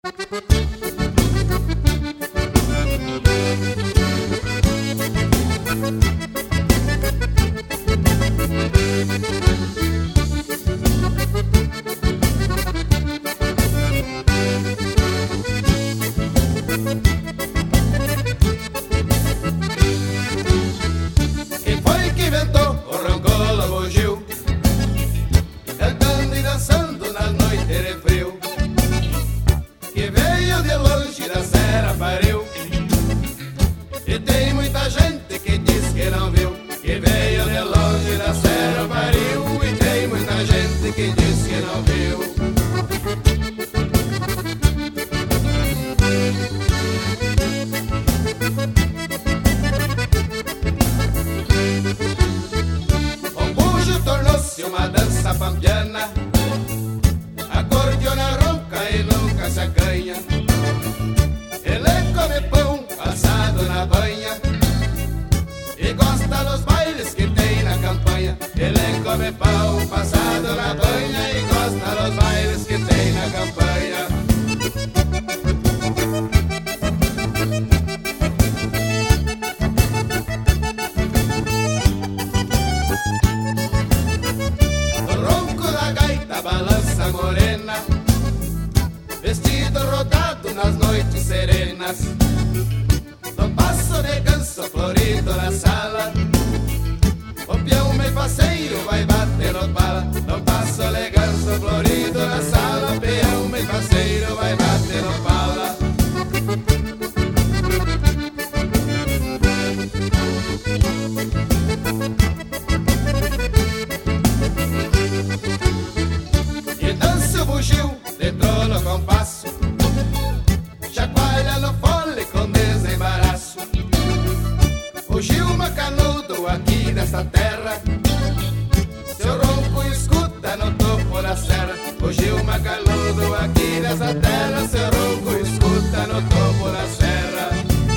Quem foi que inventou o roncola bugio, cantando e dançando na noite de frio, que veio de longe da serra pariu, e tem muita gente que diz que não viu, que veio de longe da serra pariu, e tem muita gente que diz que não viu. O bujo tornou-se uma dança pampiana, acordeona ronca e nunca se acanha. Ele come pão assado na banha e gosta dos bailes que tem na campanha. Ele come pão passado na banha e gosta dos bailes que tem na campanha. O ronco da gaita balança morena, vestido rodado nas noites serenas. No passo de ganso florido na sala, o peão meio faceiro vai batendo bala. No passo de ganso florido na sala, o peão meio faceiro vai batendo bala. E dança o bugio dentro no compasso, chacoalha no fole com desembaraço. Bugio macanudo aqui nessa terra, seu ronco escuta no topo da serra. Bugio macanudo aqui nessa terra, seu ronco escuta no topo da serra.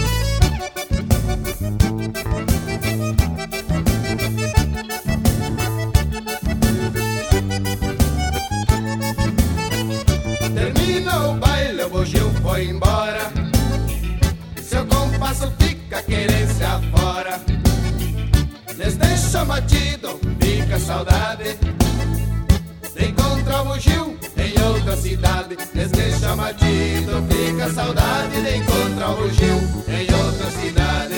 Termina o baile, o bugio foi embora, seu compasso fica querência fora. Les deixa batido, fica saudade de encontrar o bugio em outra cidade. Les deixa batido, fica saudade de encontrar o bugio em outra cidade.